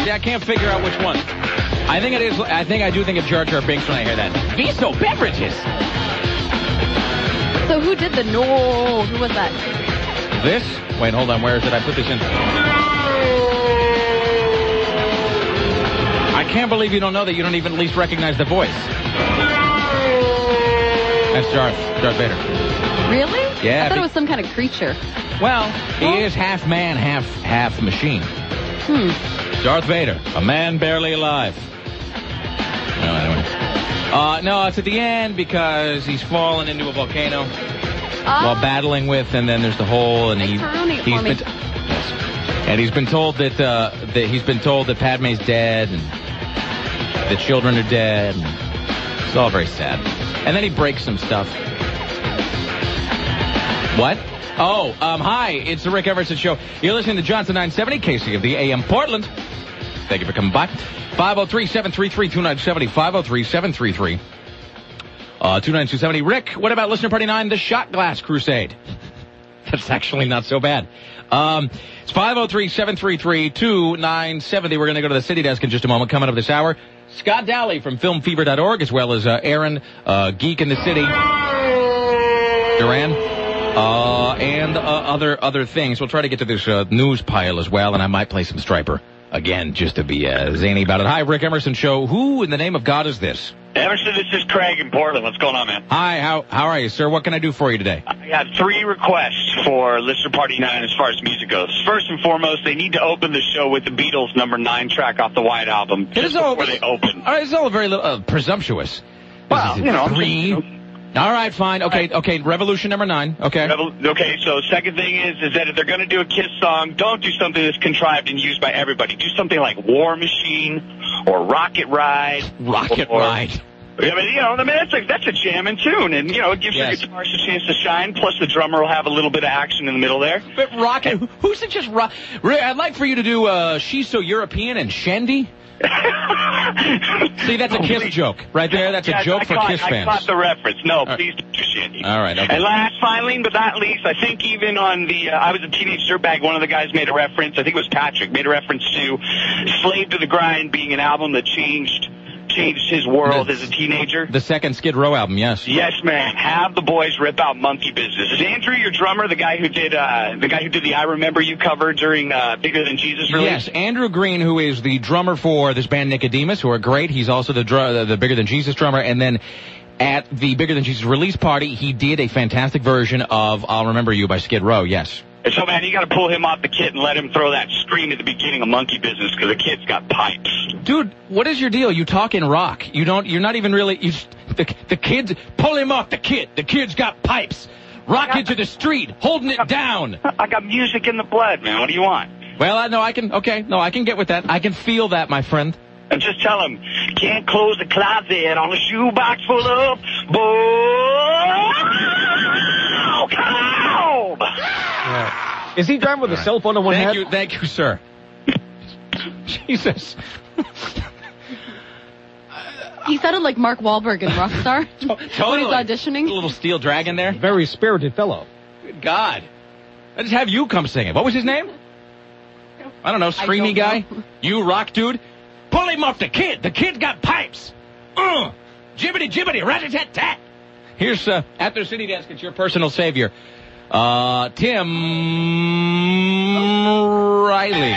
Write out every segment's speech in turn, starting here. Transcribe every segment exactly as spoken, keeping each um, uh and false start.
See, I can't figure out which one. I think it is. I think I do think of Jar Jar Binks when I hear that. Viso beverages. So who did the no? Who was that? This? Wait, hold on. Where is it? I put this in. I can't believe you don't know that. You don't even at least recognize the voice. That's Darth. Darth Vader. Really? Yeah. I thought it was some kind of creature. Well, he is half man, half half machine. Hmm. Darth Vader, a man barely alive. No, anyway. Uh, no, it's at the end because he's fallen into a volcano Oh. while battling with, and then there's the hole, and he, Macaroni he's for me. been, t- yes. and he's been told that uh, that he's been told that Padme's dead, and the children are dead. And it's all very sad. And then he breaks some stuff. What? Oh, um, hi, it's the Rick Everson Show. You're listening to Johnson nine seventy, Casey of the A M Portland. Thank you for coming by. five oh three, seven three three, two nine seven oh, five oh three, seven three three, two nine two seven oh. Rick, what about Listener Party nine, the Shot Glass Crusade? That's actually not so bad. Um, it's five oh three, seven three three, two nine seven oh. We're going to go to the city desk in just a moment. Coming up this hour, Scott Dowley from film fever dot org, as well as uh, Aaron, uh, Geek in the City, Duran. Uh, and uh, other other things. We'll try to get to this uh, news pile as well, and I might play some Striper again just to be uh, zany about it. Hi, Rick Emerson Show. Who in the name of God is this? Emerson, this is Craig in Portland. What's going on, man? Hi, how how are you, sir? What can I do for you today? I got three requests for Listener Party nine as far as music goes. First and foremost, they need to open the show with the Beatles' number nine track off the White Album just before all, they open. All right, it's all very little, uh, presumptuous. Well, you know, three. I'm just, you know, All right, fine. Okay, okay. Revolution number nine. Okay. Revol- okay, so second thing is, is that if they're going to do a Kiss song, don't do something that's contrived and used by everybody. Do something like War Machine or Rocket Ride. Rocket or, Ride. I mean, you know, I mean, that's a, that's a jamming tune, and, you know, it gives Yes. the guitarist a chance to shine, plus the drummer will have a little bit of action in the middle there. But Rocket, who said just rock? I'd like for you to do uh, She's So European and Shandy. See, that's a Kiss joke right there. That's yes, a joke I for caught, Kiss fans. I caught the reference. No, right. please don't do Shandy. All right. Okay. And last, finally, but not least, I think even on the uh, I Was a Teenage Dirtbag, one of the guys made a reference, I think it was Patrick, made a reference to Slave to the Grind being an album that changed changed his world the, as a teenager. The second Skid Row album, yes. Yes, man. Have the boys rip out Monkey Business. Is Andrew your drummer, the guy who did uh, the guy who did the I Remember You cover during uh, Bigger Than Jesus release? Yes, Andrew Green, who is the drummer for this band Nicodemus, who are great. He's also the dr- the Bigger Than Jesus drummer, and then at the Bigger Than Jesus release party, he did a fantastic version of I'll Remember You by Skid Row, yes. And so, man, you got to pull him off the kit and let him throw that scream at the beginning of Monkey Business because the kid's got pipes. Dude, what is your deal? You talk in rock. You don't. You're not even really. You, the the kids pull him off the kit. The kid's got pipes. Rock got, into the street, holding it down. I got music in the blood, man. What do you want? Well, I know I can. Okay, no, I can get with that. I can feel that, my friend. And just tell him, can't close the closet on a shoebox full of bull. Cow. Yeah. Is he driving with a cell phone on one thank head? you, thank you, sir. Jesus. He sounded like Mark Wahlberg in Rockstar Totally. when he's auditioning. A little steel dragon there. Very spirited fellow. Good God. Let's have you come sing it. What was his name? I don't know, streamy I guy? don't know. You rock dude? Pull him off the kid. The kid's got pipes. Uh, jibbity jibbity, rat-a-tat-tat. Here's, uh, at their city desk, it's your personal savior. Uh, Tim Riley.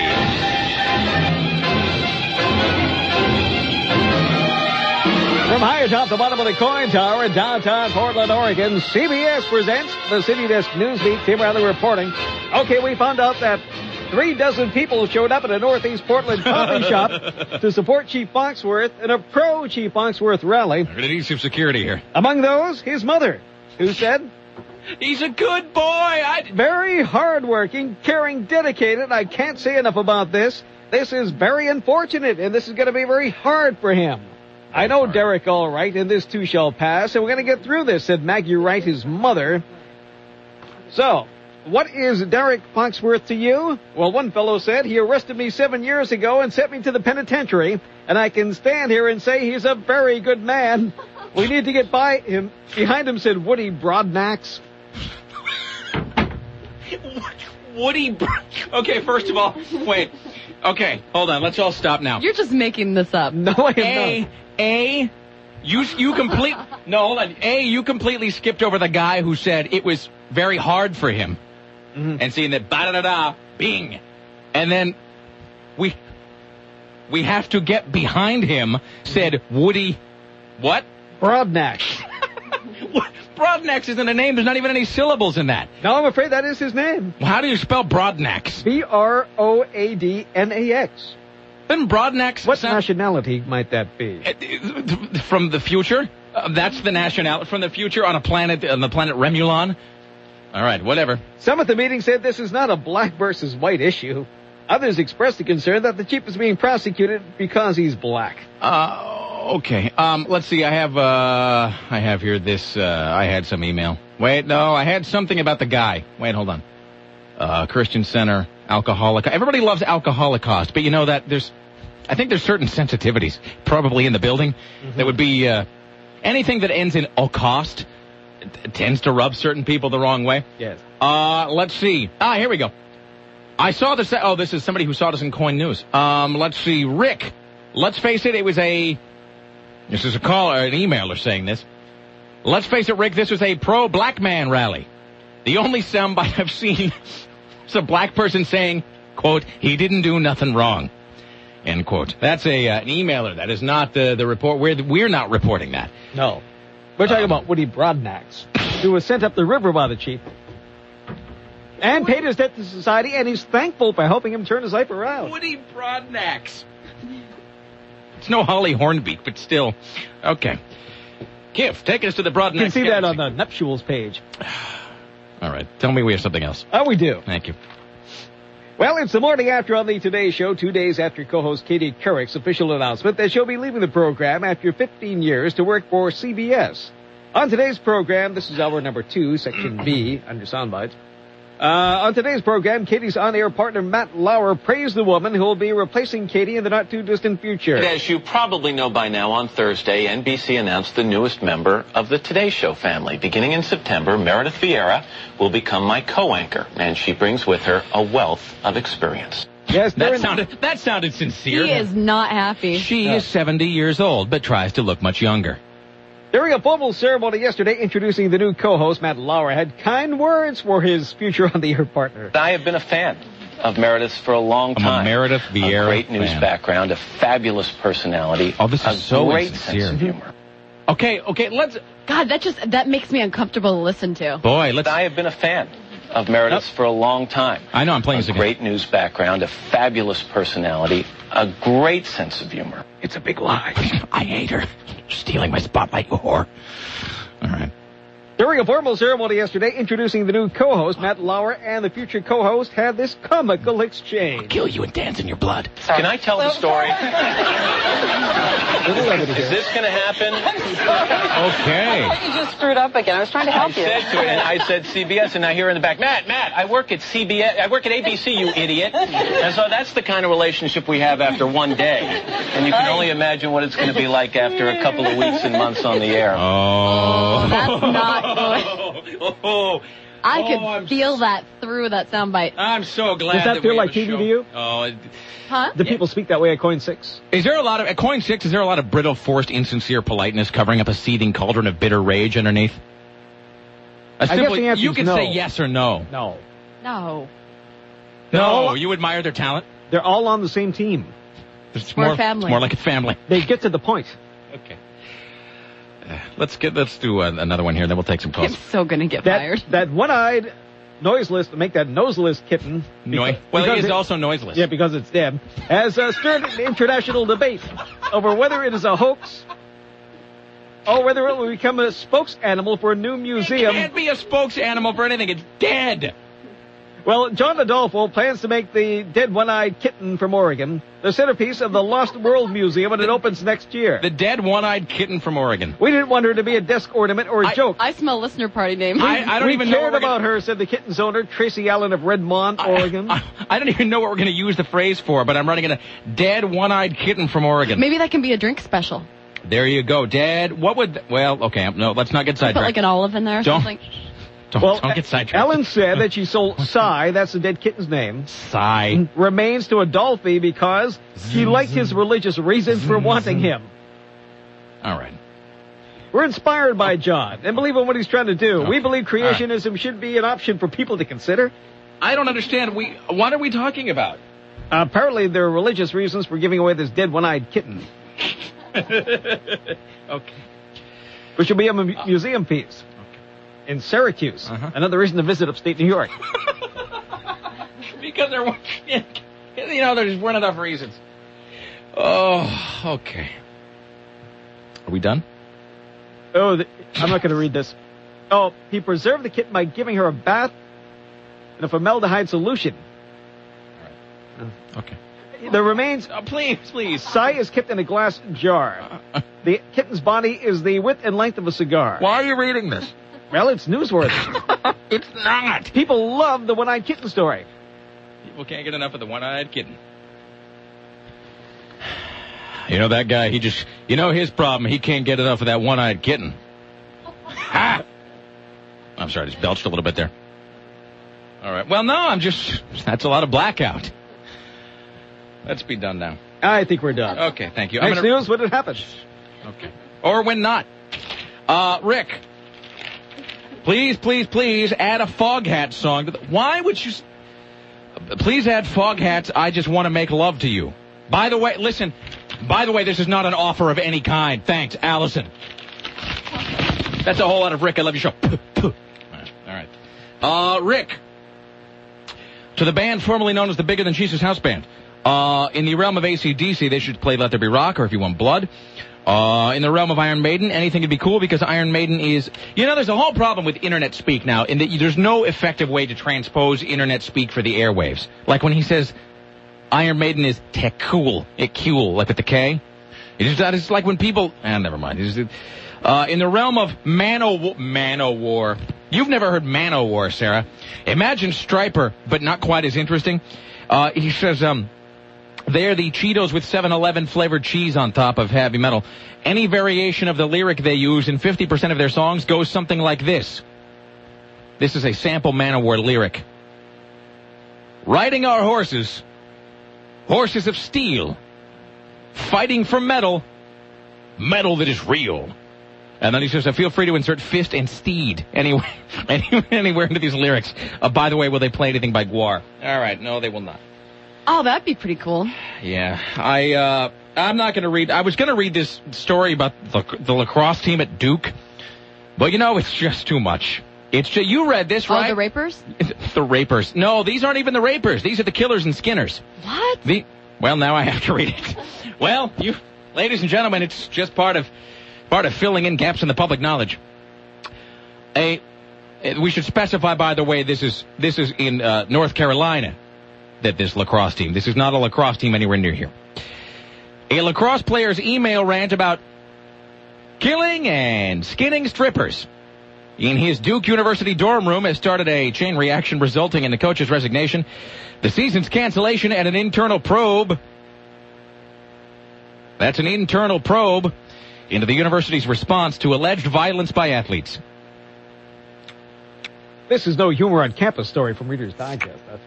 From high atop the bottom of the coin tower in downtown Portland, Oregon, C B S presents the City Desk Newsbeat. Tim Riley reporting. Okay, we found out that three dozen people showed up at a Northeast Portland coffee shop to support Chief Foxworth in a pro-Chief Foxworth rally. We're gonna need some security here. Among those, his mother, who said, He's a good boy. I... very hardworking, caring, dedicated. I can't say enough about this. This is very unfortunate, and this is going to be very hard for him. I know Derek all right, and this too shall pass, and we're going to get through this, said Maggie Wright, his mother. So, what is Derek Foxworth to you? Well, one fellow said, he arrested me seven years ago and sent me to the penitentiary, and I can stand here and say he's a very good man. We need to get by him. Behind him said Woody Broadnax. Woody... Okay, first of all, wait... Okay, hold on. Let's all stop now. You're just making this up. No, I am A, not. A, you, you complete, no, hold on. A, you completely skipped over the guy who said it was very hard for him. Mhm. And seeing that ba-da-da-da, bing. And then we, we have to get behind him, said Woody, what? Broadnax. Broadnax isn't a name. There's not even any syllables in that. No, I'm afraid that is his name. How do you spell Broadnax? B R O A D N A X. Then Broadnax What sound- nationality might that be? Uh, from the future? Uh, that's the nationality from the future on a planet on the planet Remulon. All right, whatever. Some at the meeting said this is not a black versus white issue. Others expressed the concern that the chief is being prosecuted because he's black. Uh, okay. Um, let's see. I have uh, I have here this. Uh, I had some email. Wait, no, I had something about the guy. Wait, hold on. Uh, Christian Center, alcoholic. Everybody loves alcoholicost, but you know that there's, I think there's certain sensitivities probably in the building Mm-hmm. that would be uh, anything that ends in "ocost" t- tends to rub certain people the wrong way. Yes. Uh, let's see. Ah, here we go. I saw this. Oh, this is somebody who saw this in Coin News. Um, let's see. Rick, let's face it, it was a, this is a caller, an emailer saying this. Let's face it, Rick, this was a pro-black man rally. The only soundbite I've seen is a black person saying, quote, he didn't do nothing wrong, end quote. That's a, uh, an emailer. That is not the, the report. We're, we're not reporting that. No. We're talking Um, about Woody Broadnax, who was sent up the river by the chief. And paid his debt to society, and he's thankful for helping him turn his life around. Woody Broadnax. It's no Holly Hornbeak, but still. Okay. Kif, take us to the Broadnax. You can see that Galaxy. on the nuptials page. All right. Tell me we have something else. Oh, we do. Thank you. Well, it's the morning after on the Today Show, two days after co-host Katie Couric's official announcement that she'll be leaving the program after fifteen years to work for C B S. On today's program, this is hour number two, section B, under soundbites. Uh, on today's program, Katie's on-air partner Matt Lauer praised the woman who will be replacing Katie in the not-too-distant future. As you probably know by now, on Thursday, N B C announced the newest member of the Today Show family. Beginning in September, Meredith Vieira will become my co-anchor, and she brings with her a wealth of experience. Yes, That during- sounded, that sounded sincere. He is not happy. She is seventy years old, but tries to look much younger. During a formal ceremony yesterday introducing the new co-host, Matt Lauer had kind words for his future on-the-air partner. I have been a fan of Meredith's for a long I'm a time. Meredith Vieira A great news fan. background, a fabulous personality, Oh, this is a so great insincere. sense of humor. Okay, okay, let's... God, that just, that makes me uncomfortable to listen to. Boy, let's... I have been a fan of Meredith's for a long time. I know, I'm playing a this again. great news background, a fabulous personality, a great sense of humor. It's a big lie. I hate her. Stealing my spotlight, you whore. All right. During a formal ceremony yesterday introducing the new co-host, Matt Lauer and the future co-host had this comical exchange. Kill you and dance in your blood. Can I tell the story? Little levity Is here. this going to happen? Okay. You just screwed up again. I was trying to I help you. said to it, and I said C B S, and I hear in the back, Matt, Matt, I work at C B S, I work at A B C, you idiot. And so that's the kind of relationship we have after one day. And you can only imagine what it's going to be like after a couple of weeks and months on the air. Oh. That's not good. Oh, oh, I Oh, could I'm feel s- that through that soundbite. I'm so glad Does that that feel we like have a T V show. to you? Oh, it- Huh? Do people speak that way at Coin six? is there a lot of, at Coin six, is there a lot of brittle, forced, insincere politeness covering up a seething cauldron of bitter rage underneath? A guess simple- the answer you is can no. say yes or no. No. No. No, you admire their talent? They're all on the same team. It's We're more, family. It's more like a family. They get to the point. Okay. Uh, let's get, let's do uh, another one here, then we'll take some I'm calls. so gonna get That, fired. that one-eyed, noiseless, make that noseless kitten. Noi- because- well, he because is it- also noiseless. Yeah, because it's dead. Has uh, stirred an international debate over whether it is a hoax or whether it will become a spokes animal for a new It museum. can't be a spokes animal for anything. It's dead. Well, John Adolfo plans to make the dead one-eyed kitten from Oregon the centerpiece of the Lost World Museum when it opens next year. The dead one-eyed kitten from Oregon. We didn't want her to be a desk ornament or a I- joke. I smell listener party name. I- I don't we even know cared what we're about gonna- her, said the kitten's owner, Tracy Allen of Redmond, Oregon. I, I don't even know what we're going to use the phrase for, but I'm running a dead one-eyed kitten from Oregon. Maybe that can be a drink special. There you go, dead. What would? Well, okay, no, let's not get Put sidetracked. like an olive in there or Don't- something. Don't, Well, don't get sidetracked. Ellen said that she sold Cy, that's the dead kitten's name, Sigh. remains to Adolphe because she liked his religious reasons for wanting him. All right. We're inspired by John and believe in what he's trying to do. Okay. We believe creationism should be an option for people to consider. I don't understand. We What are we talking about? Uh, apparently, there are religious reasons for giving away this dead one-eyed kitten, Okay. which will be a mu- museum piece in Syracuse. Uh-huh. Another reason to visit upstate New York. Because there weren't, you know, there just weren't enough reasons. Oh, okay. Are we done? Oh, the, I'm not going to read this. Oh, he preserved the kitten by giving her a bath in a formaldehyde solution. Okay. The remains, Oh, please, please. Cy is kept in a glass jar. The kitten's body is the width and length of a cigar. Why are you reading this? Well, it's newsworthy. It's not. People love the one-eyed kitten story. People can't get enough of the one-eyed kitten. You know, that guy, he just, you know his problem, he can't get enough of that one-eyed kitten. Ha! I'm sorry, I just belched a little bit there. All right. Well, no, I'm just, that's a lot of blackout. Let's be done now. I think we're done. Okay, thank you. I'm Next gonna- news, when it happens. Okay. Or when not. Uh, Rick, please, please, please add a Foghat song. to the- Why would you... s- Please add Foghat's I Just Want to Make Love to You. By the way, listen, by the way, this is not an offer of any kind. Thanks, Allison. That's a whole lot of Rick. I love your show. All right. Uh, Rick, to the band formerly known as the Bigger Than Jesus House Band. Uh, in the realm of A C D C, they should play Let There Be Rock, or If You Want Blood. Uh, in the realm of Iron Maiden, anything would be cool because Iron Maiden is... You know, there's a whole problem with internet speak now, in that there's no effective way to transpose internet speak for the airwaves. Like when he says Iron Maiden is tech cool, it cool, like with the K. It's, just, it's like when people... Ah, never mind. It's, uh, in the realm of Mano... Manowar. You've never heard Manowar, Sarah. Imagine Stryper, but not quite as interesting. Uh, he says, um... They're the Cheetos with seven eleven flavored cheese on top of heavy metal. Any variation of the lyric they use in fifty percent of their songs goes something like this. This is a sample Manowar lyric. Riding our horses, horses of steel, fighting for metal, metal that is real. And then he says, feel free to insert fist and steed anywhere, anywhere into these lyrics. Uh, by the way, will they play anything by Guar? All right, no, they will not. Oh, that'd be pretty cool. Yeah, I, uh, I'm not going to read, I was going to read this story about the, the lacrosse team at Duke, but you know, it's just too much. It's just, you read this, Oh, right? the rapers? The rapers. No, these aren't even the rapers. These are the killers and skinners. What? The, well, now I have to read it. Well, you, ladies and gentlemen, it's just part of, part of filling in gaps in the public knowledge. A, we should specify, by the way, this is, this is in, uh, North Carolina. That this lacrosse team. This is not a lacrosse team anywhere near here. A lacrosse player's email rant about killing and skinning strippers in his Duke University dorm room has started a chain reaction resulting in the coach's resignation, the season's cancellation, and an internal probe. That's an internal probe into the university's response to alleged violence by athletes. This is no humor on campus story from Reader's Digest. That's...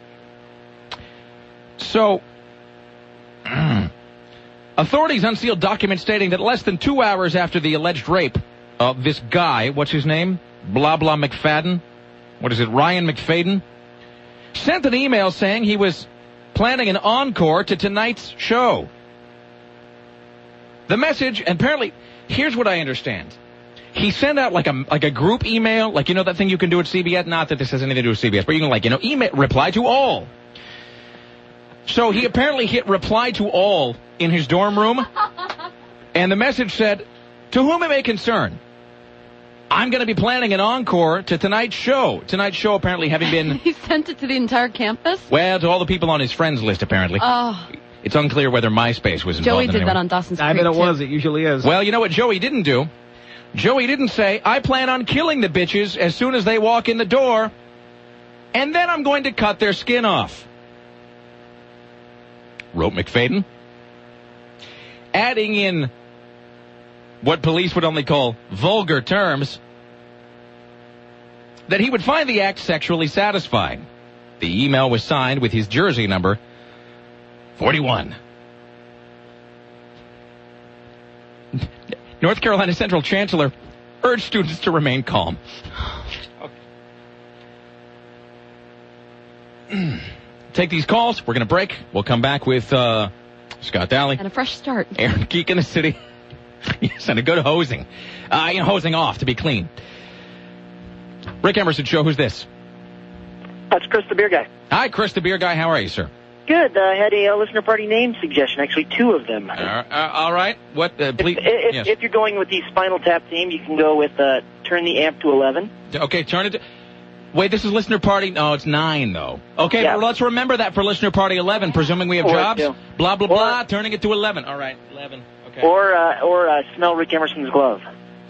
So, authorities unsealed documents stating that less than two hours after the alleged rape of this guy, what's his name? Blah, blah, McFadden? What is it, Ryan McFadden? Sent an email saying he was planning an encore to tonight's show. The message, and apparently, here's what I understand. He sent out like a like a group email, like, you know that thing you can do at C B S? Not that this has anything to do with C B S, but you can, like, you know, email, reply to all. So he apparently hit reply to all in his dorm room, and the message said, to whom it may concern, I'm going to be planning an encore to tonight's show. Tonight's show apparently having been... He sent it to the entire campus? Well, to all the people on his friends list, apparently. Oh. It's unclear whether MySpace was involved Joey in did any that way. on Dawson's I Creek, bet it too. was. It usually is. Well, you know what Joey didn't do? Joey didn't say, I plan on killing the bitches as soon as they walk in the door, and then I'm going to cut their skin off. Wrote McFadden. Adding in what police would only call vulgar terms. that he would find the act sexually satisfying. The email was signed with his jersey number forty-one. North Carolina Central Chancellor urged students to remain calm. Okay. Take these calls. We're going to break. We'll come back with uh, Scott Daly. And a fresh start. Aaron Geek in the city. Yes, and a good hosing. Uh, you know, hosing off to be clean. Rick Emerson Show, who's this? That's Chris the Beer Guy. Hi, Chris the Beer Guy. How are you, sir? Good. I had a uh, listener party name suggestion, actually two of them. Uh, uh, all right. What, uh, please? If, if, yes. if you're going with the Spinal Tap theme, you can go with uh, Turn the Amp to eleven. Okay, turn it to... Wait, this is listener party... No, it's nine, though. Okay, Yeah. well, let's remember that for listener party eleven, presuming we have Or jobs. two. Blah, blah, Or- blah, turning it to eleven. All right, eleven. Okay. Or uh, or uh, Smell Rick Emerson's Glove.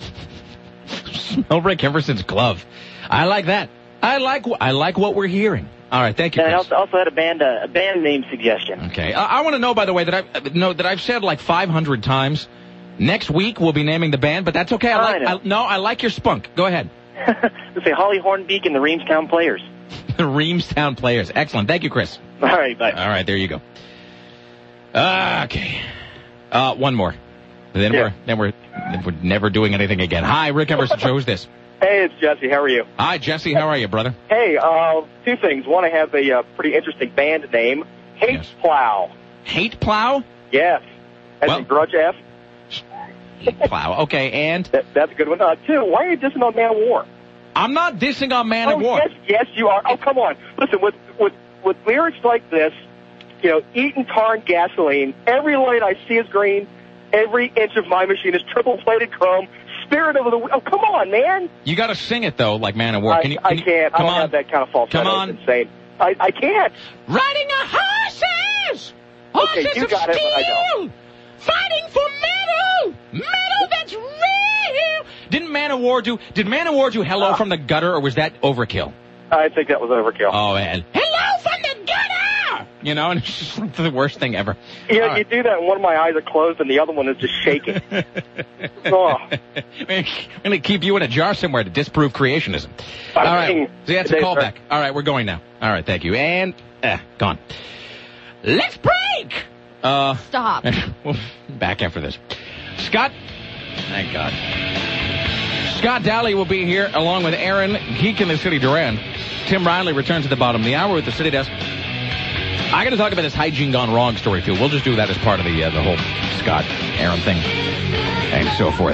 Smell Rick Emerson's glove. I like that. I like wh- I like what we're hearing. All right, thank you, And I Chris. also, also had a band uh, a band name suggestion. Okay, I, I want to know, by the way, that I've know that I've said like five hundred times. Next week we'll be naming the band, but that's okay. I I like. know. I, no, I like your spunk. Go ahead. Let's say Holly Hornbeak and the Reamstown Players. The Reamstown Players. Excellent. Thank you, Chris. All right, bye. All right, there you go. Uh, okay. Uh, one more. Then Yeah. we're then we're then we're never doing anything again. Hi, Rick Emerson Show. Who's this? Hey, it's Jesse. How are you? Hi, Jesse. How are you, brother? Hey, uh, two things. One, I have a uh, pretty interesting band name, Hate Yes. Plow. Hate Plow? Yes. As Well- in Grudge F. Hate Plow. Okay, and That, that's a good one. Uh, two, why are you dissing on Man of War? I'm not dissing on Man oh, of War. yes, yes, you are. Oh, come on. Listen, with, with, with lyrics like this, you know, eating tar and gasoline, every light I see is green, every inch of my machine is triple-plated chrome, spirit of the... Oh, come on, man. You got to sing it though, like Man of War. I, Can you? I can you- can't. Come I don't on. have that kind of falsetto. Come on. It's insane. I, I can't. Riding a horses, Okay, horses you of got it, but I steel, fighting for metal, metal that's real. Didn't Man of War do? Did Man of War do Hello Uh. from the Gutter, or was that overkill? I think that was overkill. Oh man, Hello from the Gutter. You know, and it's just the worst thing ever. Yeah, All you do that, and one of my eyes are closed, and the other one is just shaking. Oh. I'm going to keep you in a jar somewhere to disprove creationism. All I right. mean, So that's a they- callback. All right, we're going now. All right, thank you. And, uh, gone. Let's break! Uh, Stop. we'll back after this. Scott, thank God. Scott Daly will be here along with Aaron, Geek in the City Duran. Tim Riley returns at the bottom of the hour with the City Desk. I got to talk about this hygiene gone wrong story, too. We'll just do that as part of the uh, the whole Scott, Aaron thing, and so forth.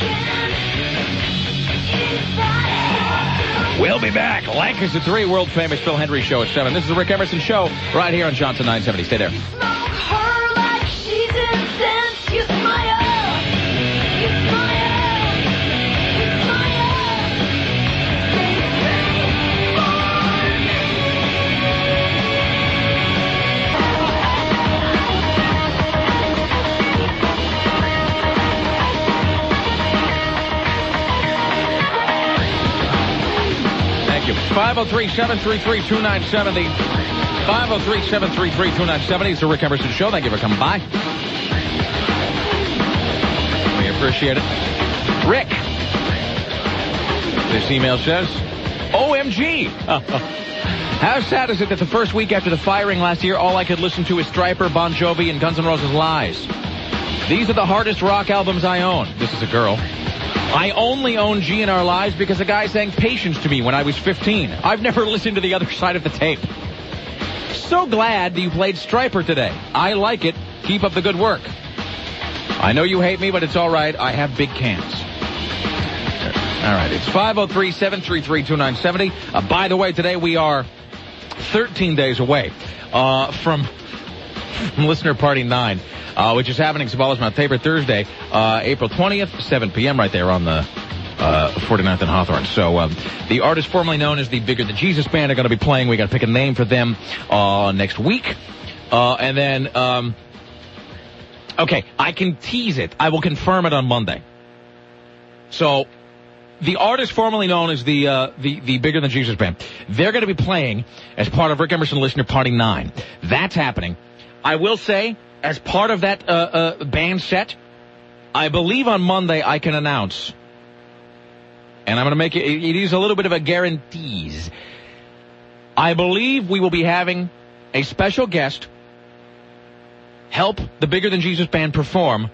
We'll be back. Lancaster three, world-famous Phil Hendry Show at seven. This is the Rick Emerson Show right here on Johnson nine seventy. Stay there. Her like she's incensed. You smile. You smile. You smile. They pray for Thank you. five oh three, seven three three, two nine seven oh. five oh three, seven three three, two nine seven oh. It's the Rick Emerson Show. Thank you for coming by. We appreciate it. Rick. This email says, O M G. How sad is it that the first week after the firing last year, all I could listen to is Stryper, Bon Jovi, and Guns N' Roses' Lies. These are the hardest rock albums I own. This is a girl. I only own G in Our Lives because a guy sang Patience to me when I was fifteen. I've never listened to the other side of the tape. So glad that you played Stryper today. I like it. Keep up the good work. I know you hate me, but it's all right. I have big cans. All right, it's five oh three, seven three three, two nine seven oh. Uh, by the way, today we are thirteen days away uh, from, from Listener Party nine, uh, which is happening, Sabala's my favorite Thursday, uh, April twentieth, seven p.m. right there on the uh, forty-ninth and Hawthorne. So um, the artist formerly known as the Bigger Than Jesus Band are going to be playing. We got to pick a name for them uh, next week. Uh, and then, um, okay, I can tease it. I will confirm it on Monday. So the artist formerly known as the uh, the the Bigger Than Jesus Band, they're going to be playing as part of Rick Emerson Listener Party nine. That's happening. I will say, as part of that uh, uh, band set, I believe on Monday I can announce, and I'm going to make it, it is a little bit of a guarantees. I believe we will be having a special guest help the Bigger Than Jesus band perform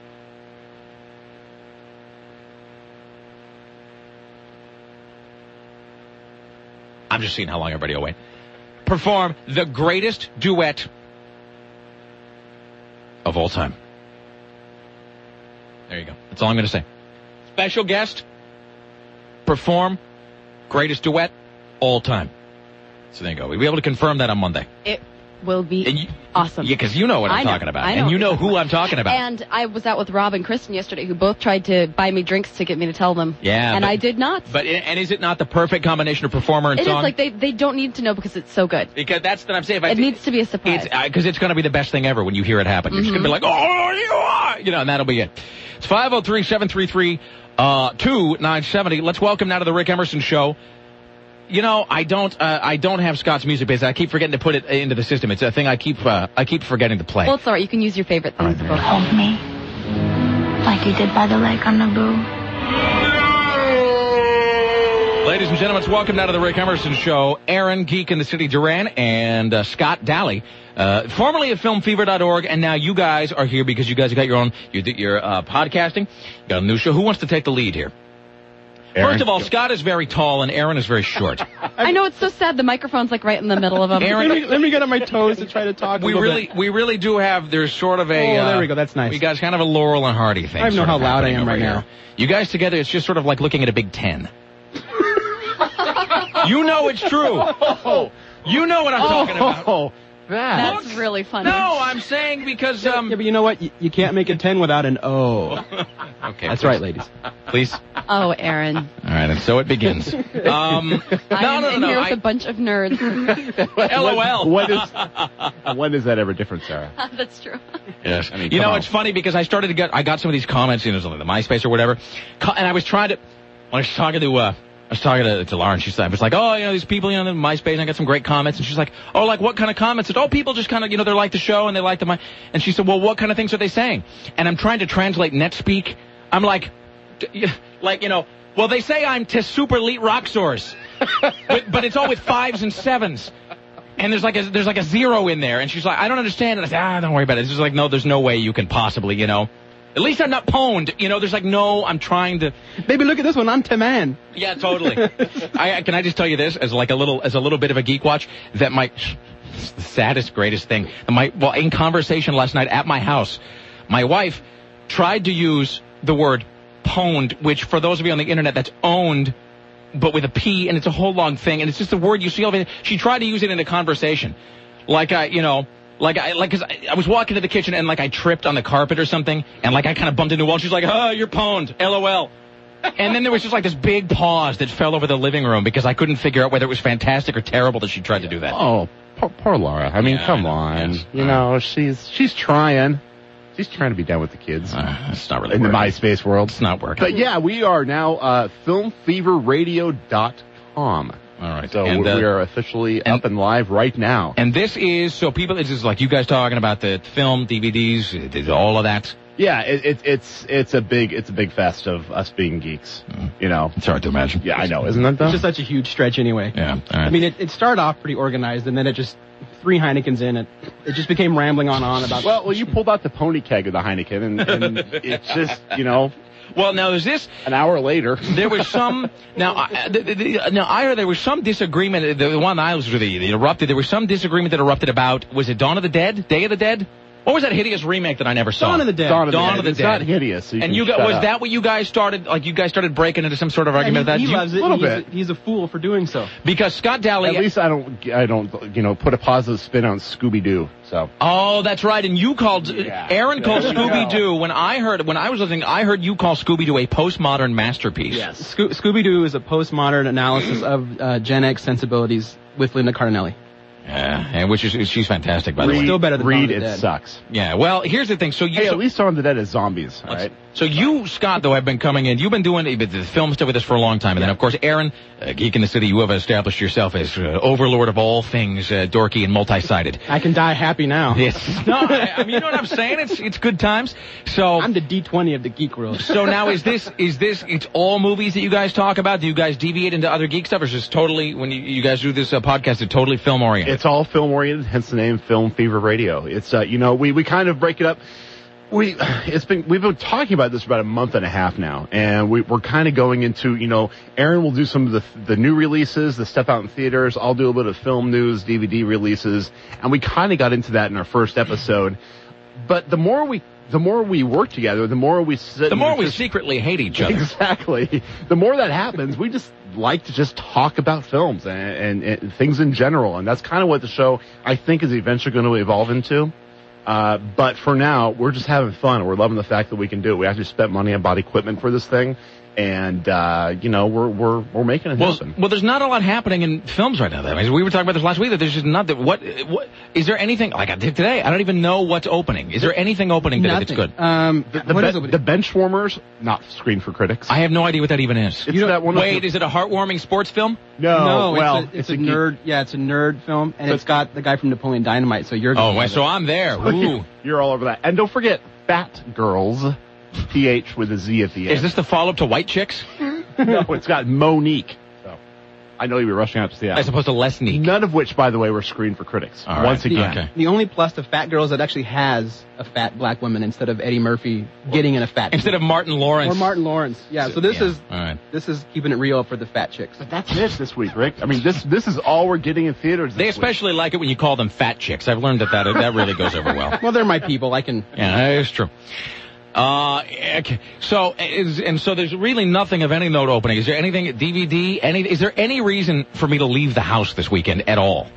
I'm just seeing how long everybody will wait. Perform the greatest duet of all time. There you go. That's all I'm going to say. Special guest, perform greatest duet all time. So there you go. We'll be able to confirm that on Monday. It will be you, awesome. Yeah, because you know what I'm I know, talking about. I know. And you know who I'm talking about. And I was out with Rob and Kristen yesterday, who both tried to buy me drinks to get me to tell them. Yeah. And but, I did not. But And is it not the perfect combination of performer and it song? It is like they, they don't need to know because it's so good. Because that's what I'm saying. If I, it needs to be a surprise. Because it's, uh, it's going to be the best thing ever when you hear it happen. You're mm-hmm. just going to be like, oh, you are! You know, and that'll be it. It's five oh three, seven three three, two nine seven oh. Let's welcome now to the Rick Emerson Show. You know, I don't, uh, I don't have Scott's music base. I keep forgetting to put it into the system. It's a thing I keep, uh, I keep forgetting to play. Well, it's all right. You can use your favorite things. Right, hold me, like you did by the lake on Naboo. Ladies and gentlemen, let's welcome now to the Rick Emerson Show, Aaron, Geek in the City Duran, and uh, Scott Daly, uh, formerly of film fever dot org, and now you guys are here because you guys got your own, you did your uh, podcasting, you got a new show. Who wants to take the lead here? Aaron. First of all, Scott is very tall and Aaron is very short. I know, it's so sad. The microphone's like right in the middle of them. Aaron, let, me, let me get on my toes to try to talk a we little really, bit. We really do have, there's sort of a... Oh, there uh, we go. That's nice. We got kind of a Laurel and Hardy thing. I don't know how loud I am right here. now. You guys together, it's just sort of like looking at a Big Ten. You know it's true. Oh, you know what I'm talking about. Oh, that. That's really funny. No, I'm saying because... Um, yeah, but you know what? You, you can't make a ten without an O. Okay. That's please. right, ladies. Please. Oh, Aaron. All right, and so it begins. Um, no, I'm no, in no, here no, with I, a bunch of nerds. L O L. When is, when is that ever different, Sarah? That's true. Yes. I mean, you know, on. it's funny because I started to get, I got some of these comments, you know, like the MySpace or whatever, and I was trying to, when I was talking to, uh, I was talking to, to Lauren, she said, I was like, oh, you know, these people, you know, in MySpace, and I got some great comments, and she's like, oh, like, what kind of comments? I said, oh, people just kind of, you know, they like the show, and they like the, my, and she said, well, what kind of things are they saying? And I'm trying to translate NetSpeak. I'm like, like, you know, well, they say I'm to super elite rock source, but, but it's all with fives and sevens. And there's like a, there's like a zero in there. And she's like, I don't understand. And I said, ah, don't worry about it. It's just like, no, there's no way you can possibly, you know. At least I'm not pwned. You know, there's like, no, I'm trying to. Baby, look at this one. I'm T-Man. Yeah, totally. I, can I just tell you this as like a little, as a little bit of a geek watch that my, it's the saddest, greatest thing. My, well, in conversation last night at my house, my wife tried to use the word pwned, which for those of you on the internet, that's owned, but with a P, and it's a whole long thing, and it's just a word you see all over. She tried to use it in a conversation, like I, you know, like I, like, cause I, I was walking to the kitchen and like I tripped on the carpet or something, and like I kind of bumped into a wall. She's like, "Oh, you're pwned, L O L." And then there was just like this big pause that fell over the living room because I couldn't figure out whether it was fantastic or terrible that she tried to do that. Oh, poor, poor Laura. I mean, Yeah, come I know. on. Yes. You know, she's she's trying. She's trying to be down with the kids. Uh, it's not really in the working. MySpace world. It's not working. But yeah, we are now uh, film fever radio dot com. All right. So and, we uh, are officially and, up and live right now. And this is, so people, this is like you guys talking about the film, D V Ds, all of that. Yeah, it, it, it's it's a big it's a big fest of us being geeks. Mm. You know, it's hard to imagine. Yeah, I know, isn't that though? It's just such a huge stretch anyway. Yeah. All right. I mean, it, it started off pretty organized, and then it just three Heinekens in it. It just became rambling on and on about. Well, well, you pulled out the pony keg of the Heineken, and, and it's just you know. Well, now is this an hour later? There was some now. I, the, the, now I heard there was some disagreement. The one I was really the erupted. There was some disagreement that erupted about. Was it Dawn of the Dead? Day of the Dead? What was that hideous remake that I never saw? Dawn of the Dead. Dawn of the Dawn Dead. of the it's Dead. not hideous. So you and can you got, shut was up. that what you guys started? Like you guys started breaking into some sort of argument Yeah, about he, that? he You- loves it. A little he's bit. A, he's a fool for doing so. Because Scott Daly. At least I don't I don't you know put a positive spin on Scooby Doo. So. Oh, that's right. And you called Yeah. Aaron called There we go. Scooby Doo when I heard when I was listening. I heard you call Scooby Doo a postmodern masterpiece. Yes. Sco- Scooby Doo is a postmodern analysis of uh, Gen X sensibilities with Linda Cardinelli. Yeah, and which is she's fantastic by the Read- way. Still better than Read Dawn of it the Dead. sucks. Yeah. Well, here's the thing. So you Hey, so, at least Dawn of the Dead is zombies, all let's- right? So you, Scott, though, have been coming in. You've been doing the film stuff with us for a long time. And then, of course, Aaron, uh, Geek in the City, you have established yourself as uh, overlord of all things uh, dorky and multi-sided. I can die happy now. Yes. No, I, I mean, you know what I'm saying? It's it's good times. So I'm the D twenty of the geek world. So now is this, is this, it's all movies that you guys talk about? Do you guys deviate into other geek stuff, or is this totally, when you, you guys do this uh, podcast, it's totally film-oriented? It's all film-oriented, hence the name Film Fever Radio. It's, uh, you know, we, we kind of break it up. We, it's been, we've been talking about this for about a month and a half now, and we, we're kind of going into, you know, Aaron will do some of the, the new releases, the stuff out in theaters. I'll do a bit of film news, D V D releases, and we kind of got into that in our first episode. But the more we, the more we work together, the more we sit. The more we just, secretly hate each other. Exactly. The more that happens, we just like to just talk about films and, and, and things in general, and that's kind of what the show, I think, is eventually going to evolve into. Uh, but for now, we're just having fun. We're loving the fact that we can do it. We actually spent money on bought equipment for this thing, and uh, you know, we're we're we're making it well, happen. Well, there's not a lot happening in films right now. I mean, we were talking about this last week. That there's just not that. What what is there anything like I did today? I don't even know what's opening. Is there anything opening that it's good? Um, the, the, what be- is opening? the Benchwarmers, not screened for critics. I have no idea what that even is. It's you know, that one wait, the, is it a heartwarming sports film? No, no. Well, it's a, it's it's a, a nerd. Yeah, it's a nerd film, and but, it's got the guy from Napoleon Dynamite. So you're. Oh, well, so I'm there. Ooh. You're all over that. And don't forget, Fat Girls, T H with a Z at the end. Is this the follow-up to White Chicks? No, it's got Monique. So I know you were rushing out to see that. As opposed to Les Neek. None of which, by the way, were screened for critics. All Once right. again. Okay. The only plus to Fat Girls that actually has a fat black woman instead of Eddie Murphy getting in a fat. Instead of Martin Lawrence. Or Martin Lawrence. Yeah. So this yeah. is all right. This is keeping it real for the fat chicks. But that's it this week, Rick. I mean, this this is all we're getting in theaters. This They especially week. like it when you call them fat chicks. I've learned that that, that really goes over well. Well, they're my people. I can. Yeah, it's true. Uh, okay. So, is, and so there's really nothing of any note opening. Is there anything, D V D, any, is there any reason for me to leave the house this weekend at all?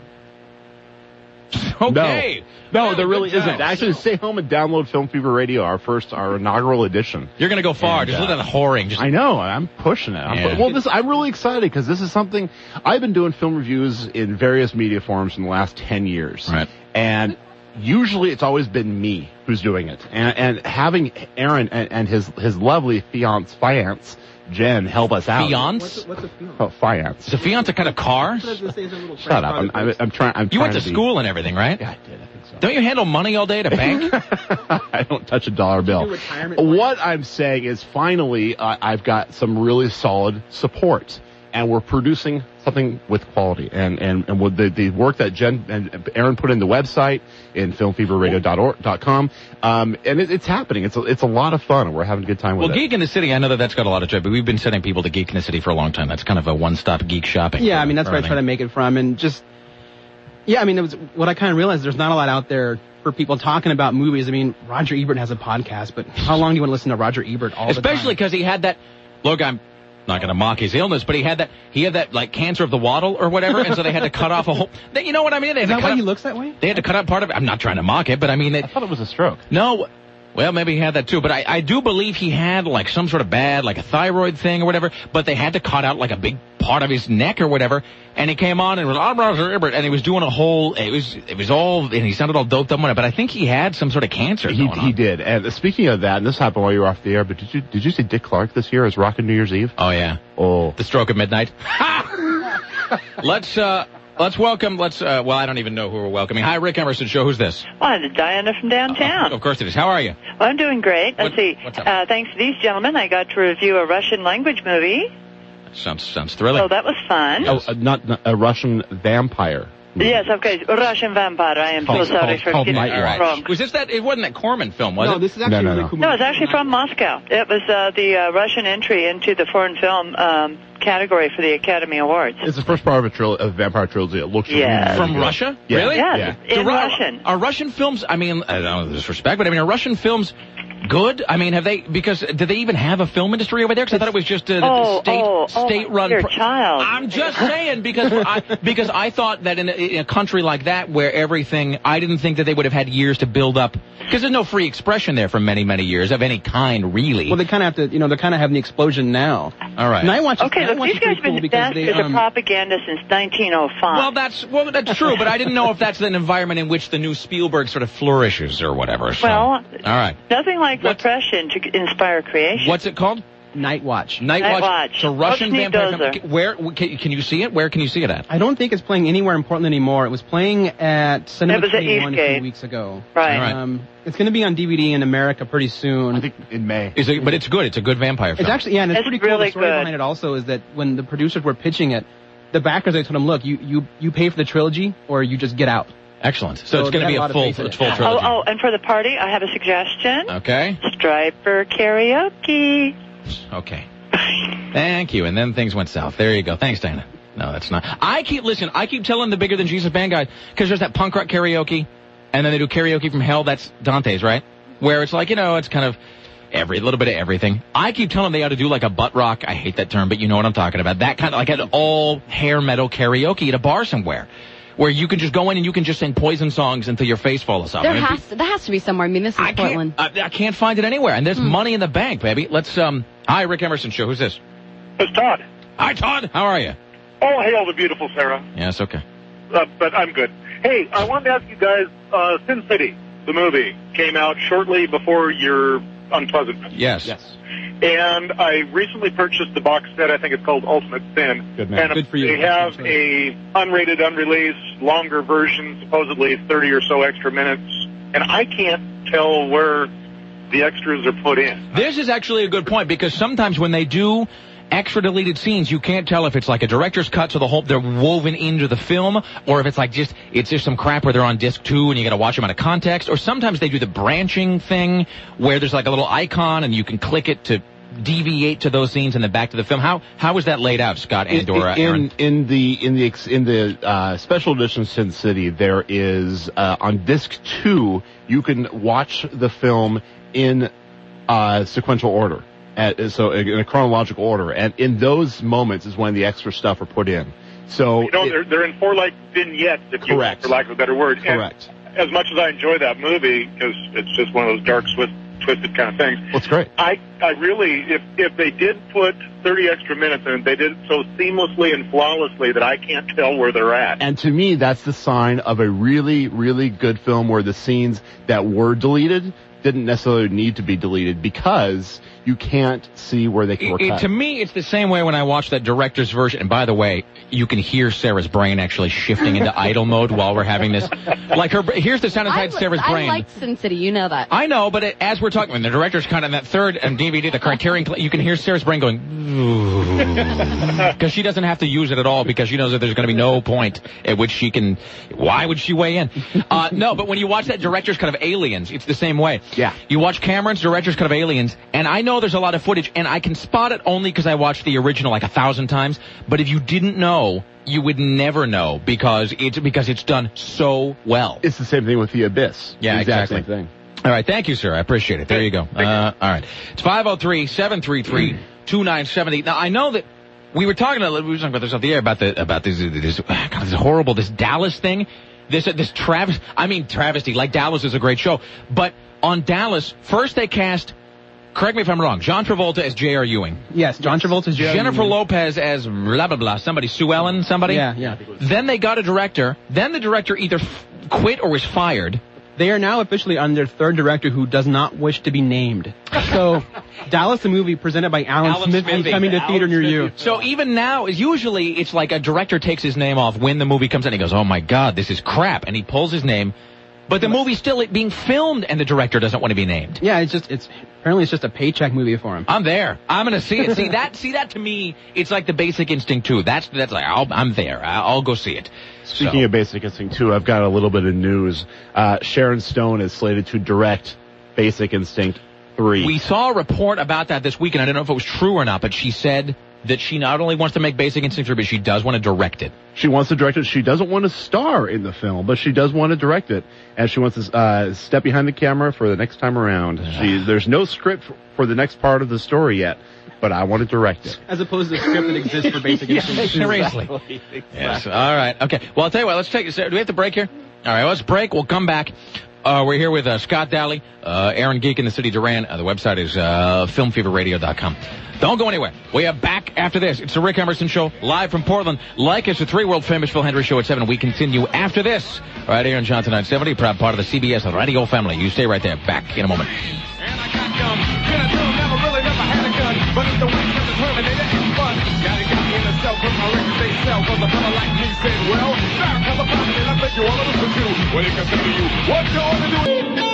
Okay. No, Well, there really good isn't. times. Actually, stay home and download Film Fever Radio, our first, our inaugural edition. You're gonna go far. And, just uh, look at the whoring. Just I know. I'm pushing it. I'm Yeah. pu- well, this I'm really excited because this is something I've been doing film reviews in various media forms in the last ten years. Right. And usually it's always been me who's doing it, and, and having Aaron and, and his his lovely fiance, fiance Jen, help us out. Fiance? What's a, what's a film? Oh, fiance. Is a fiance a kind of car? Shut up. I'm, I'm, I'm trying. I'm You went trying to be- school and everything, right? Yeah, I did. I think so. Don't you handle money all day at a bank? I don't touch a dollar bill. do retirement What I'm saying is finally uh, I've got some really solid support, and we're producing something with quality. And, and, and with the, the work that Jen and Aaron put in the website in film fever radio dot com, um, and it, it's happening. It's a, it's a lot of fun, and we're having a good time with Well, it. Geek in the City, I know that that's got a lot of joy, but we've been sending people to Geek in the City for a long time. That's kind of a one-stop geek shopping. Yeah, for- I mean that's for where I try to everything. make it from, and just yeah, I mean it was what I kind of realized. There's not a lot out there for people talking about movies. I mean, Roger Ebert has a podcast, but how long do you want to listen to Roger Ebert all the time? Especially because he had that. Look, I'm not going to mock his illness, but he had that. He had that like cancer of the wattle or whatever, and so they had to cut off a whole. They, you know what I mean? They had Is to that cut why up- he looks that way? They had to cut out part of it. I'm not trying to mock it, but I mean, they, I thought it was a stroke. no. Well, maybe he had that too, but I, I do believe he had like some sort of bad, like a thyroid thing or whatever, but they had to cut out like a big part of his neck or whatever, and he came on and was, I'm Roger Ebert, and he was doing a whole, it was, it was all, and he sounded all doped up on it, but I think he had some sort of cancer He, going on. he did. And speaking of that, and this happened while you were off the air, but did you did you see Dick Clark this year as Rockin' New Year's Eve? Oh, yeah. Oh. The stroke of midnight. let's, uh, let's welcome, let's, uh, well, I don't even know who we're welcoming. Hi, Rick Emerson Show. Who's this? Well, it's Diana from downtown. Of course it is. How are you? Well, I'm doing great. Let's What- see. what's up? Uh, thanks to these gentlemen, I got to review a Russian language movie. Sounds, sounds thrilling. So that was fun. Oh, uh, not, not a Russian vampire. Yes, okay. Russian vampire. I am Called- so sorry called- for called getting Night it Watch. wrong. Was this that, it wasn't that Corman film, was no, it? this is actually No, no, really no. cool. No, it's actually from Moscow. It was uh, the uh, Russian entry into the foreign film um, category for the Academy Awards. It's the first part of a, tril- a vampire trilogy. It looks Yes. really From good. Russia? Yeah. Really? Yes, Yeah. in Do Ru- Russian. Are Russian films, I mean, I don't know disrespect, but I mean, are Russian films good? I mean, have they, because, do they even have a film industry over there? Because I thought it was just a Oh, state, oh, oh, state-run. dear pro- child. I'm just saying, because I, because I thought that in a, in a country like that where everything, I didn't think that they would have had years to build up, because there's no free expression there for many, many years of any kind, really. Well, they kind of have to, you know, they're kind of having the explosion now. All right. Night Watch. Okay, Night look, Watch these is guys pretty have been cool the because best they, bit of um, propaganda since nineteen oh five. Well, that's well, that's true, but I didn't know if that's an environment in which the new Spielberg sort of flourishes or whatever. So. Well, all right. nothing like like repression to inspire creation. What's it called? Night Watch. Night, Night Watch. Watch. It's a Russian Oczny vampire Dozer. film. Where can, can you see it? Where can you see it at? I don't think it's playing anywhere in Portland anymore. It was playing at Cinema It was at twenty-one a Eastgate. few weeks ago. Right. All right. Um, it's going to be on D V D in America pretty soon. I think in May. Is it, but it's good. It's a good vampire film. It's actually, yeah, and it's, It's pretty cool. really The story good. behind it also is that when the producers were pitching it, the backers, they told them, look, you, you, you pay for the trilogy or you just get out. Excellent. So, So it's going to they be had a a lot of full, faith in it's it. full Oh, trilogy. oh, and for the party, I have a suggestion. Okay. Striper karaoke. Okay. Thank you. And then things went south. There you go. Thanks, Dana. No, that's not. I keep, listen, I keep telling the Bigger Than Jesus band guys, because there's that punk rock karaoke, and then they do karaoke from hell. That's Dante's, right? Where it's like, you know, it's kind of every, a little bit of everything. I keep telling them they ought to do like a butt rock. I hate that term, but you know what I'm talking about. That kind of, like an all hair metal karaoke at a bar somewhere, where you can just go in and you can just sing Poison songs until your face falls off. There I mean, has to, that has to be somewhere. I mean, this is I Portland. can't, I, I can't find it anywhere, and there's money in the bank, baby. Let's, um, hi, Rick Emerson Show. Who's this? It's Todd. Hi, Todd. How are you? Oh, hail the beautiful Sarah. Yes, okay. Uh, but I'm good. Hey, I wanted to ask you guys, uh, Sin City, the movie, came out shortly before your Unpleasant. Yes. Yes. And I recently purchased the box set. I think it's called Ultimate Sin. Good man. And Good for you. they have a unrated, unreleased, longer version, supposedly thirty or so extra minutes. And I can't tell where the extras are put in. This is actually a good point, because sometimes when they do extra deleted scenes, you can't tell if it's like a director's cut, so the whole they're woven into the film, or if it's like just it's just some crap where they're on disc two and you got to watch them out of context. Or sometimes they do the branching thing where there's like a little icon and you can click it to deviate to those scenes and then back to the film. How how is that laid out, Scott and or uh, Aaron? in, in the in the ex- in the uh, special edition Sin City, there is uh, on disc two you can watch the film in uh, sequential order. At, so in a chronological order, and in those moments is when the extra stuff are put in. So You know, it- they're, they're in four like vignettes, if you will, Correct. for lack of a better word. correct. And as much as I enjoy that movie, because it's just one of those dark, twist, twisted kind of things, Well, it's great. I, I really, if, if they did put thirty extra minutes in, they did it so seamlessly and flawlessly that I can't tell where they're at. And to me, that's the sign of a really, really good film where the scenes that were deleted didn't necessarily need to be deleted because you can't see where they were It- it- cut. to me, it's the same way when I watch that director's version. And by the way, you can hear Sarah's brain actually shifting into idle mode while we're having this. Like her, here's the sound I, inside li- Sarah's I brain. liked Sin City. You know that. I know, but it, as we're talking, when the director's kind of in that third um, D V D, the Criterion, cl- you can hear Sarah's brain going, because she doesn't have to use it at all because she knows that there's going to be no point at which she can. Why would she weigh in? Uh, no, but when you watch that director's cut of Aliens, it's the same way. Yeah. You watch Cameron's director's cut of Aliens, and I know there's a lot of footage, and I can spot it only because I watched the original like a thousand times. But if you didn't know, you would never know because it's because it's done so well. It's the same thing with The Abyss. Yeah, The exact exactly. same thing. All right, thank you, sir. I appreciate it. There you go. Uh, all right, it's five oh three, seven three three, two nine seven zero. Now I know that we were talking a little, we were talking about this off the air about the about this this God, this horrible this Dallas thing, this this Travis. I mean travesty. Like Dallas is a great show, but on Dallas, first they cast. Correct me if I'm wrong. John Travolta as J R. Ewing. Yes, John Travolta is J R. Jennifer Ewing. Lopez as blah blah blah. Somebody Sue Ellen. Somebody. Yeah, yeah. Then they got a director. Then the director either f- quit or was fired. They are now officially on their third director who does not wish to be named. So, Dallas, the movie presented by Alan, Alan Smith, is Smithee. coming to Alan theater near Smithee. you. So even now, usually it's like a director takes his name off when the movie comes out. He goes, "Oh my God, this is crap," and he pulls his name. But the movie's still being filmed, and the director doesn't want to be named. Yeah, it's just it's apparently it's just a paycheck movie for him. I'm there. I'm gonna see it. See that? See that? To me, it's like the Basic Instinct too. That's that's like I'll, I'm there. I'll, I'll go see it. Speaking So. of Basic Instinct two, I've got a little bit of news. Uh, Sharon Stone is slated to direct Basic Instinct three. We saw a report about that this week, and I don't know if it was true or not, but she said that she not only wants to make Basic Instinct three, but she does want to direct it. She wants to direct it. She doesn't want to star in the film, but she does want to direct it. And she wants to uh, step behind the camera for the next time around. She, there's no script for, for the next part of the story yet, but I want to direct it. As opposed to the script that exists for Basic Instinct. Seriously. Exactly. Yes. All right. Okay. Well, I'll tell you what. Let's take. Do we have to break here? All right. Let's break. We'll come back. Uh, we're here with uh, Scott Daly, uh, Aaron Geek in the City Duran. Uh, the website is uh, film fever radio dot com. Don't go anywhere. We are back after this. It's the Rick Emerson Show, live from Portland. Like us, the three world famous Phil Hendry Show at seven. We continue after this. Right here on Johnson nine seventy, proud part of the C B S radio family. You stay right there. Back in a moment. And I got young. Been a girl, never really never had a gun. But it's the way of the Terminator and fun. Gotta got me in a cell, cause my records they sell. Cause a fella like me said, well, Farrakhan's a prophet, and I think you ought to listen to what he can say to you. What you ought to do.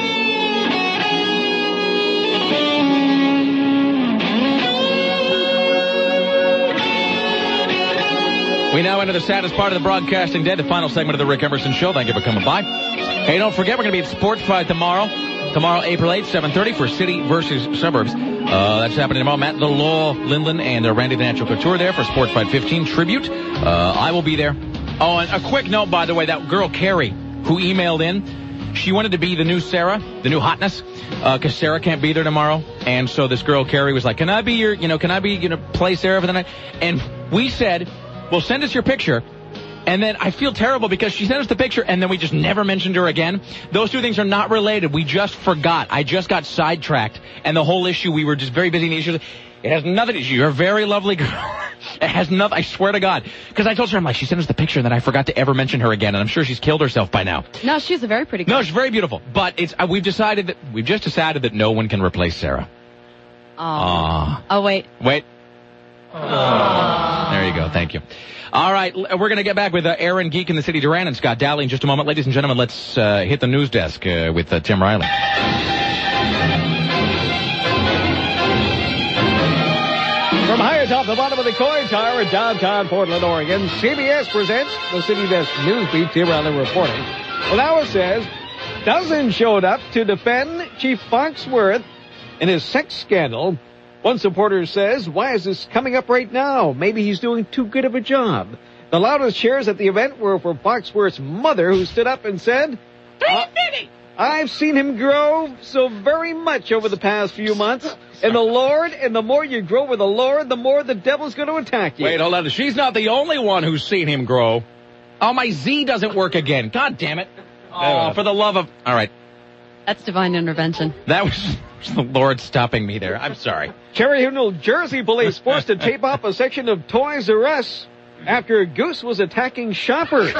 We now enter the saddest part of the broadcasting day, the final segment of the Rick Emerson Show. Thank you for coming by. Hey, don't forget, we're going to be at Sports Fight tomorrow. Tomorrow, April eighth, seven thirty for City versus Suburbs. Uh, that's happening tomorrow. Matt Law, Lindland, and uh, Randy the Natural Couture there for Sports Fight fifteen Tribute. Uh, I will be there. Oh, and a quick note, by the way, that girl, Carrie, who emailed in, she wanted to be the new Sarah, the new hotness, because uh, Sarah can't be there tomorrow. And so this girl, Carrie, was like, can I be your, you know, can I be, you know, play Sarah for the night? And we said, well, send us your picture. And then I feel terrible because she sent us the picture and then we just never mentioned her again. Those two things are not related. We just forgot. I just got sidetracked. And the whole issue, we were just very busy in the issues. It has nothing to do. You're a very lovely girl. It has nothing. I swear to God. Because I told her, I'm like, she sent us the picture and then I forgot to ever mention her again. And I'm sure she's killed herself by now. No, she's a very pretty girl. No, she's very beautiful. But it's uh, we've decided that, we've just decided that no one can replace Sarah. Oh. Aww. Oh, wait. Wait. Aww. There you go. Thank you. All right, we're going to get back with uh, Aaron Geek in the City Duran and Scott Daly in just a moment. Ladies and gentlemen, let's uh, hit the news desk uh, with uh, Tim Riley. From high atop the bottom of the coin tower in downtown Portland, Oregon, C B S presents the City Desk Newsbeat. Tim Riley reporting. Well, now it says, dozens showed up to defend Chief Foxworth in his sex scandal. One supporter says, why is this coming up right now? Maybe he's doing too good of a job. The loudest cheers at the event were for Foxworth's mother, who stood up and said, uh, I've seen him grow so very much over the past few months. And the Lord, and the more you grow with the Lord, the more the devil's going to attack you. Wait, hold on. She's not the only one who's seen him grow. Oh, my Z doesn't work again. God damn it. Oh, for the love of... All right. That's divine intervention. That was the Lord stopping me there. I'm sorry. Cherry Hill, New Jersey police forced to tape off a section of Toys R Us after a goose was attacking shoppers.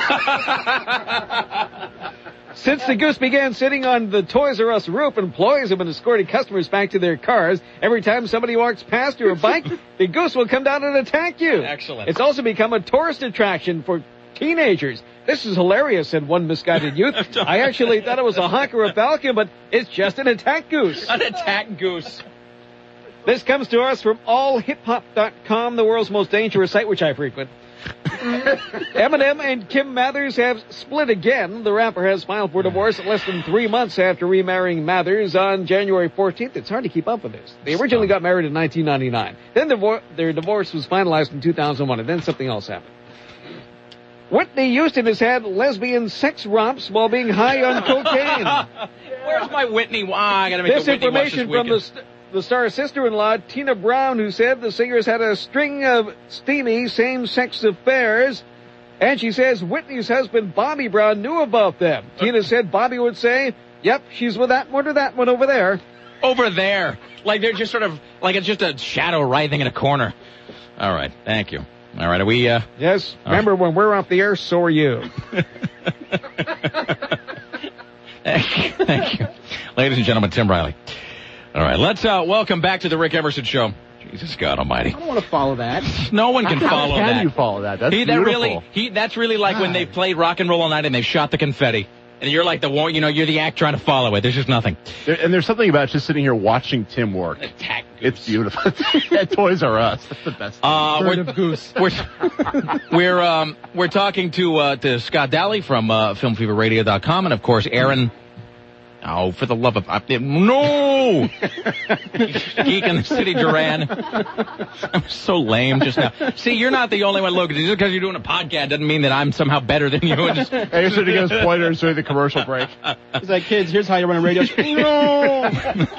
Since the goose began sitting on the Toys R Us roof, employees have been escorting customers back to their cars. Every time somebody walks past or a bike, the goose will come down and attack you. Excellent. It's also become a tourist attraction for teenagers. This is hilarious, said one misguided youth. I actually thought it was a hawk or a falcon, but it's just an attack goose. An attack goose. This comes to us from all hip hop dot com, the world's most dangerous site, which I frequent. Eminem and Kim Mathers have split again. The rapper has filed for divorce less than three months after remarrying Mathers on January fourteenth. It's hard to keep up with this. They originally got married in nineteen ninety-nine. Then their, their divorce was finalized in two thousand one, and then something else happened. Whitney Houston has had lesbian sex romps while being high on cocaine. Where's my Whitney? Oh, I gotta make this the Whitney information watch this from the, st- the star's sister-in-law, Tina Brown, who said the singers had a string of steamy same-sex affairs. And she says Whitney's husband, Bobby Brown, knew about them. Uh, Tina said Bobby would say, yep, she's with that one or that one over there. Over there. Like they're just sort of, like it's just a shadow writhing in a corner. All right, thank you. All right, are we, uh... Yes, remember, right. When we're off the air, so are you. Thank you. Ladies and gentlemen, Tim Riley. All right, let's uh, welcome back to the Rick Emerson Show. Jesus God Almighty. I don't want to follow that. No one can How follow can that. How can you follow that? That's he, that beautiful. really, he, that's really like God. When they played Rock and Roll All Night and they shot the confetti. And you're like the one, you know, you're the act trying to follow it. There's just nothing. There, and there's something about just sitting here watching Tim work. Attack goose. It's beautiful. At Toys R Us. That's the best. Uh, Bird we're, of goose. We're, we're, um, we're talking to, uh, to Scott Daly from, uh, film fever radio dot com and of course Aaron. Oh, for the love of... Uh, no! Geek in the City Duran. I'm so lame just now. See, you're not the only one, Logan. Just because you're doing a podcast doesn't mean that I'm somehow better than you. Just... Hey, you're sitting against pointers during the commercial break. He's like, kids, here's how you run a radio show. No!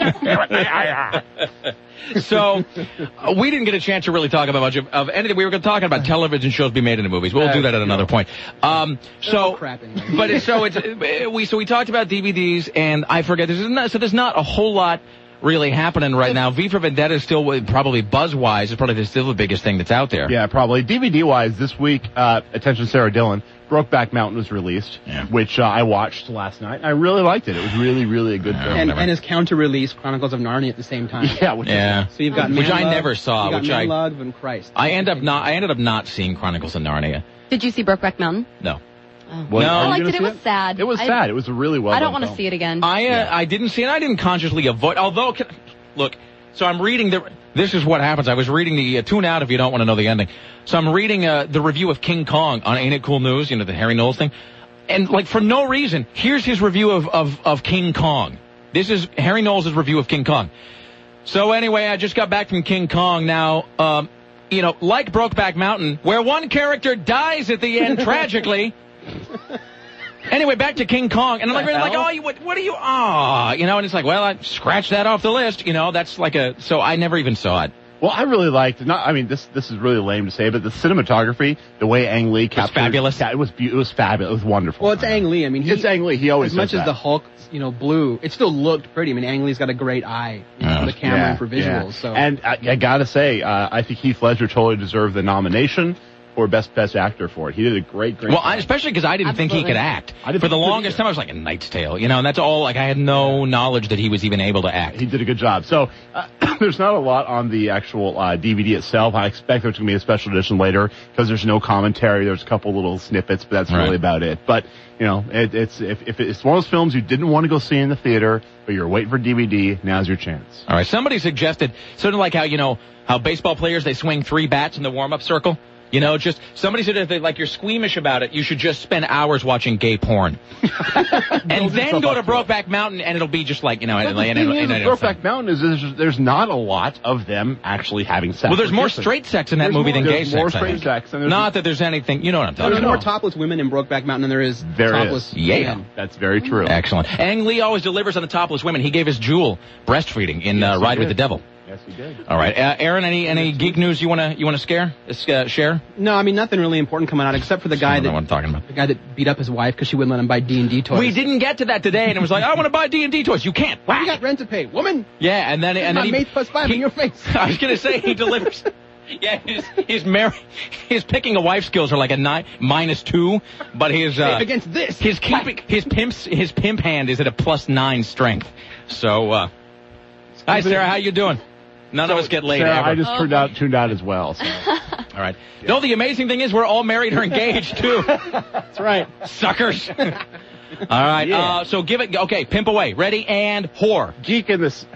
So, uh, we didn't get a chance to really talk about much of, of anything. We were talking about television shows be made into movies. We'll do that at another point. Um, so, but it's, so it's, we, so we talked about D V Ds and I forget, there's not, so there's not a whole lot really happening right now. V for Vendetta is still uh, probably buzz-wise is probably still the biggest thing that's out there. Yeah, probably. D V D-wise, this week, uh, attention Sarah Dillon, Brokeback Mountain was released, yeah. which uh, I watched last night. I really liked it. It was really, really a good Yeah, film. And, and his counter-release, Chronicles of Narnia, at the same time. Yeah, which yeah. Is, so you've got which Man I Love, never saw. You got Which Man I Love and Christ. I end up not. I ended up not seeing Chronicles of Narnia. Did you see Brokeback Mountain? No. Oh. Well, No. are I you liked gonna it. It see was sad. It was I, sad. It was a really well I don't done want to film. see it again. I uh, Yeah. I didn't see it. I didn't consciously avoid. Although, can, look, so I'm reading the. This is what happens. I was reading the uh, tune out if you don't want to know the ending. So I'm reading uh, the review of King Kong on Ain't It Cool News. You know, the Harry Knowles thing. And like for no reason, here's his review of of of King Kong. This is Harry Knowles' review of King Kong. So anyway, I just got back from King Kong. Now, um, you know, like Brokeback Mountain, where one character dies at the end tragically. Anyway, back to King Kong, and I'm like, really like, oh, you, what, what are you, ah, you know, and it's like, well, I scratched that off the list, you know, that's like a, so I never even saw it. Well, I really liked, not, I mean, this this is really lame to say, but the cinematography, the way Ang Lee captured fabulous. Yeah, it was be- it was fabulous. It was wonderful. Well, it's Ang Lee. I mean, he, it's Ang Lee. He always as much does as that. the Hulk, you know, blew, it still looked pretty. I mean, Ang Lee's got a great eye you know, Yeah. for the camera Yeah, and for visuals. yeah. So, And I, I gotta say, uh, I think Heath Ledger totally deserved the nomination for best best actor for it. He did a great, great. Well, job. I, especially because I didn't think he Absolutely. could act. I didn't For the think he could longest either. time, I was like, A Knight's Tale, you know, and that's all, like, I had no knowledge that he was even able to act. He did a good job. So uh, there's not a lot on the actual uh, D V D itself. I expect there's going to be a special edition later because there's no commentary. There's a couple little snippets, but that's Right. really about it. But you know, it, it's if, if it's one of those films you didn't want to go see in the theater, but you're waiting for D V D, now's your chance. All right, somebody suggested, sort of like how, you know, how baseball players, they swing three bats in the warm-up circle. You know, just somebody said if they, like you're squeamish about it, you should just spend hours watching gay porn, and then go to Brokeback Mountain, and it'll be just like you know. But And, the and, thing and, is, and, with Brokeback Mountain is there's, there's not a lot of them actually having sex. well, there's more Kissing. straight sex in that There's movie more- than gay there's sex. more I straight think. sex, and there's Not that there's anything. You know what I'm talking there's about. more topless women in Brokeback Mountain than there is There is. topless Yeah. men. That's very true. Excellent. Ang Lee always delivers on the topless women. He gave his jewel breastfeeding in Yes, uh, he Ride with did. the Devil. Yes, he did. All right, uh, Aaron. Any any geek news you wanna you wanna scare uh, share? No, I mean, nothing really important coming out except for the guy I don't know that what I'm talking about. the guy that beat up his wife because she wouldn't let him buy D and D toys. We didn't get to that today, and it was like, I want to buy D and D toys. You can't. You got rent to pay, woman. Yeah, and then and Not then he, May plus five he- in your face. I was gonna say he delivers. Yeah, his his mar- his picking a wife skills are like a nine minus two, but his uh, Safe against this. his keeping his pimps his pimp hand is at a plus nine strength. So, uh, hi Sarah, how you doing? None of us get laid Sarah, ever. I just turned out tuned out as well. So. All right. No, the amazing thing is we're all married or engaged too. That's right. Suckers. All right. Yeah. Uh, so give it. Okay, pimp away. Ready and whore. Geek in this.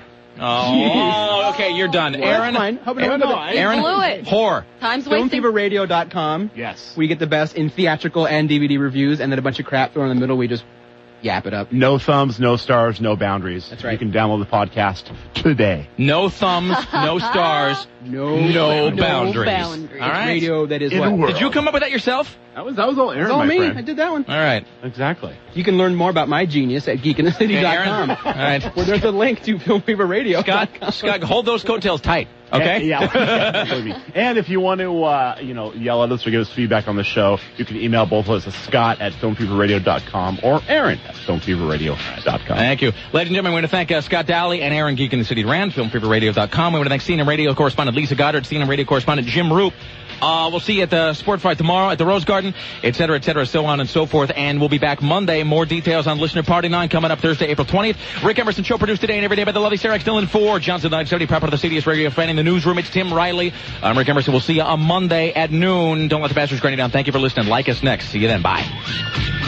Oh, okay, you're done. Well, Aaron. that's fine. Hope it Aaron, don't die. Aaron, Blew it. whore. Time's film wasting. fever radio dot com. Yes. We get the best in theatrical and D V D reviews, and then a bunch of crap thrown in the middle. We just yap it up. No thumbs, no stars, no boundaries. That's right. You can download the podcast today. No thumbs, no stars, No, no, no boundaries. boundaries. All right. radio that is In what? a world. Did you come up with that yourself? That was that was all Aaron, It's all my me. friend. I did that one. All right. Exactly. You can learn more about my genius at geek in the city dot com. Aaron. All right. Where there's a link to Film Fever Radio. Scott, Scott, hold those coattails tight. Okay. And, yeah. And if you want to, uh, you know, yell at us or give us feedback on the show, you can email both of us at Scott at film fever radio dot com or Aaron at film fever radio dot com. Thank you. Ladies and gentlemen, we want to thank uh, Scott Daly and Aaron Geek in the City Rand, film fever radio dot com. We want to thank C N N Radio correspondent Lisa Goddard, C N N Radio correspondent Jim Roop. Uh, we'll see you at the Sport Fight tomorrow at the Rose Garden, et cetera, et cetera, so on and so forth. And we'll be back Monday. More details on Listener Party nine coming up Thursday, April twentieth. Rick Emerson Show produced today and every day by the lovely Sarah X. Dillon for Johnson nine seventy, proper of the C D S Radio fan in the newsroom. It's Tim Riley. I'm Rick Emerson. We'll see you on Monday at noon. Don't let the bastards grind you down. Thank you for listening. Like us next. See you then. Bye.